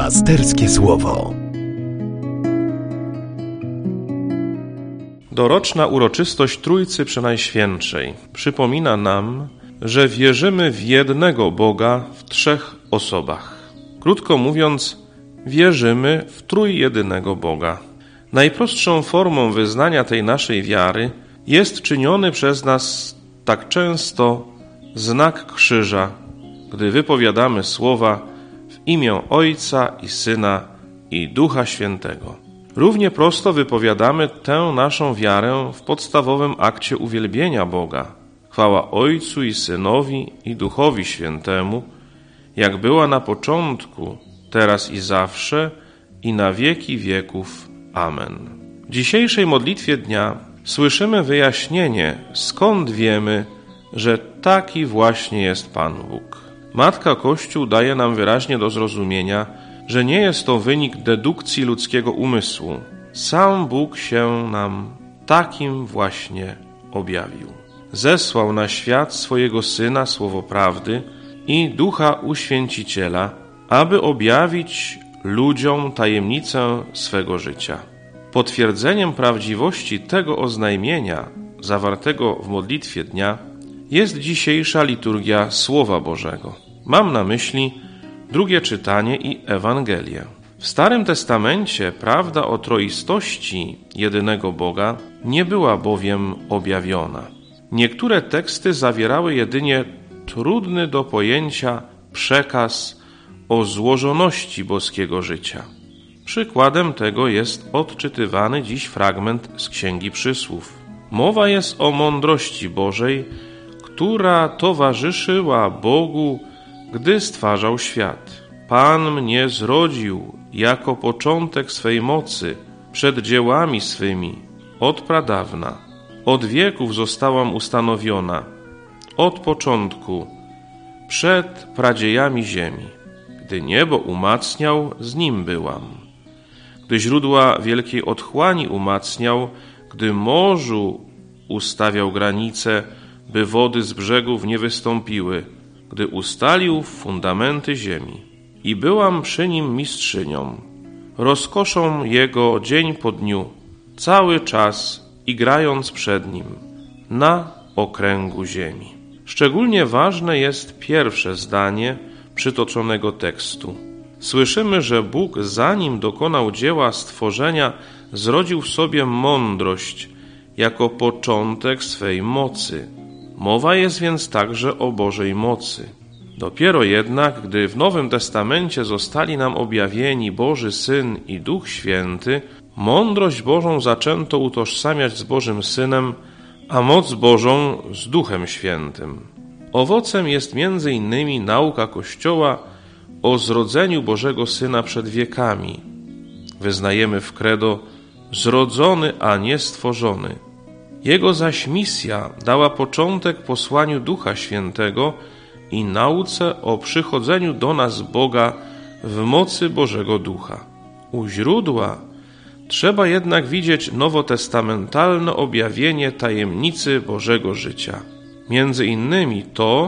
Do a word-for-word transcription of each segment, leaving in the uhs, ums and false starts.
Pasterskie Słowo. Doroczna uroczystość Trójcy Przenajświętszej przypomina nam, że wierzymy w jednego Boga w trzech osobach. Krótko mówiąc, wierzymy w trójjedynego Boga. Najprostszą formą wyznania tej naszej wiary jest czyniony przez nas tak często znak krzyża, gdy wypowiadamy słowa w imię Ojca i Syna i Ducha Świętego. Równie prosto wypowiadamy tę naszą wiarę w podstawowym akcie uwielbienia Boga. Chwała Ojcu i Synowi i Duchowi Świętemu, jak była na początku, teraz i zawsze, i na wieki wieków. Amen. W dzisiejszej modlitwie dnia słyszymy wyjaśnienie, skąd wiemy, że taki właśnie jest Pan Bóg. Matka Kościół daje nam wyraźnie do zrozumienia, że nie jest to wynik dedukcji ludzkiego umysłu. Sam Bóg się nam takim właśnie objawił. Zesłał na świat swojego Syna, Słowo Prawdy i Ducha Uświęciciela, aby objawić ludziom tajemnicę swego życia. Potwierdzeniem prawdziwości tego oznajmienia, zawartego w modlitwie dnia, jest dzisiejsza liturgia Słowa Bożego. Mam na myśli drugie czytanie i Ewangelię. W Starym Testamencie prawda o troistości jedynego Boga nie była bowiem objawiona. Niektóre teksty zawierały jedynie trudny do pojęcia przekaz o złożoności boskiego życia. Przykładem tego jest odczytywany dziś fragment z Księgi Przysłów. Mowa jest o mądrości Bożej, która towarzyszyła Bogu, gdy stwarzał świat. Pan mnie zrodził jako początek swej mocy, przed dziełami swymi, od pradawna. Od wieków zostałam ustanowiona, od początku, przed pradziejami ziemi. Gdy niebo umacniał, z nim byłam. Gdy źródła wielkiej otchłani umacniał, gdy morzu ustawiał granice, by wody z brzegów nie wystąpiły, gdy ustalił fundamenty ziemi. I byłam przy nim mistrzynią, rozkoszą jego dzień po dniu, cały czas igrając przed nim, na okręgu ziemi. Szczególnie ważne jest pierwsze zdanie przytoczonego tekstu. Słyszymy, że Bóg, zanim dokonał dzieła stworzenia, zrodził w sobie mądrość jako początek swej mocy. Mowa jest więc także o Bożej mocy. Dopiero jednak, gdy w Nowym Testamencie zostali nam objawieni Boży Syn i Duch Święty, mądrość Bożą zaczęto utożsamiać z Bożym Synem, a moc Bożą z Duchem Świętym. Owocem jest między innymi nauka Kościoła o zrodzeniu Bożego Syna przed wiekami. Wyznajemy w credo zrodzony, a nie stworzony. Jego zaś misja dała początek posłaniu Ducha Świętego i nauce o przychodzeniu do nas Boga w mocy Bożego Ducha. U źródła trzeba jednak widzieć nowotestamentalne objawienie tajemnicy Bożego życia. Między innymi to,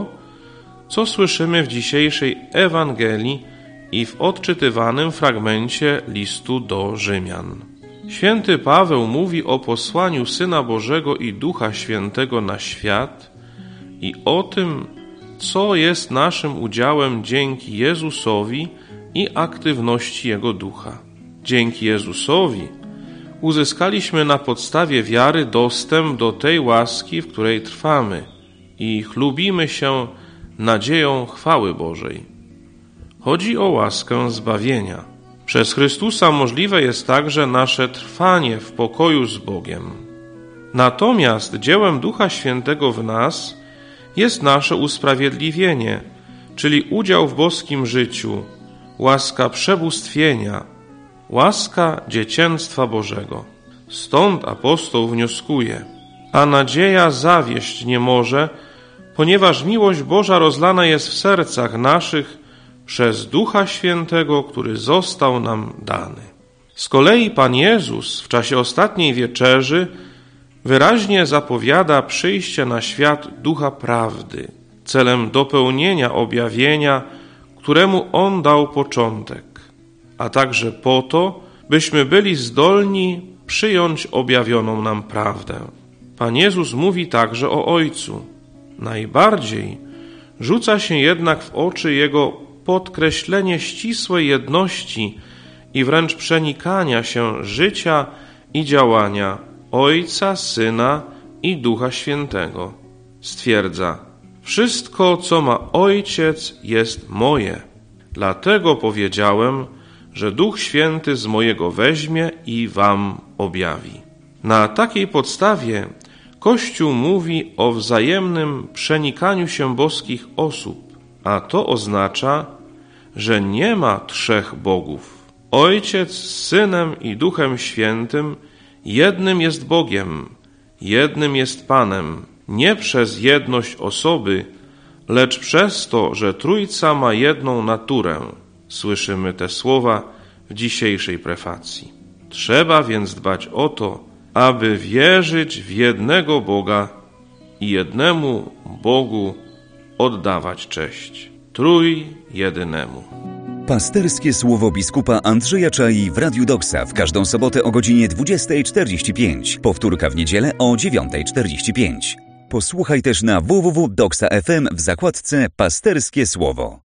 co słyszymy w dzisiejszej Ewangelii i w odczytywanym fragmencie listu do Rzymian. Święty Paweł mówi o posłaniu Syna Bożego i Ducha Świętego na świat i o tym, co jest naszym udziałem dzięki Jezusowi i aktywności Jego Ducha. Dzięki Jezusowi uzyskaliśmy na podstawie wiary dostęp do tej łaski, w której trwamy i chlubimy się nadzieją chwały Bożej. Chodzi o łaskę zbawienia. Przez Chrystusa możliwe jest także nasze trwanie w pokoju z Bogiem. Natomiast dziełem Ducha Świętego w nas jest nasze usprawiedliwienie, czyli udział w boskim życiu, łaska przebóstwienia, łaska dziecięctwa Bożego. Stąd apostoł wnioskuje: a nadzieja zawieść nie może, ponieważ miłość Boża rozlana jest w sercach naszych przez Ducha Świętego, który został nam dany. Z kolei Pan Jezus w czasie ostatniej wieczerzy wyraźnie zapowiada przyjście na świat Ducha Prawdy, celem dopełnienia objawienia, któremu On dał początek. a także po to, byśmy byli zdolni przyjąć objawioną nam prawdę. Pan Jezus mówi także o Ojcu. Najbardziej rzuca się jednak w oczy Jego podkreślenie ścisłej jedności i wręcz przenikania się życia i działania Ojca, Syna i Ducha Świętego. Stwierdza: wszystko, co ma Ojciec, jest moje. Dlatego powiedziałem, że Duch Święty z mojego weźmie i wam objawi. Na takiej podstawie Kościół mówi o wzajemnym przenikaniu się boskich osób, a to oznacza, że nie ma trzech bogów. Ojciec z Synem i Duchem Świętym jednym jest Bogiem, jednym jest Panem, nie przez jedność osoby, lecz przez to, że Trójca ma jedną naturę. Słyszymy te słowa w dzisiejszej prefacji. Trzeba więc dbać o to, aby wierzyć w jednego Boga i jednemu Bogu oddawać cześć. Trójjedynemu. Pasterskie słowo biskupa Andrzeja Czai w Radiu Doksa w każdą sobotę o godzinie dwudziestej czterdzieści pięć. Powtórka w niedzielę o dziewiątej czterdzieści pięć. Posłuchaj też na w w w kropka doksa kropka f m w zakładce Pasterskie Słowo.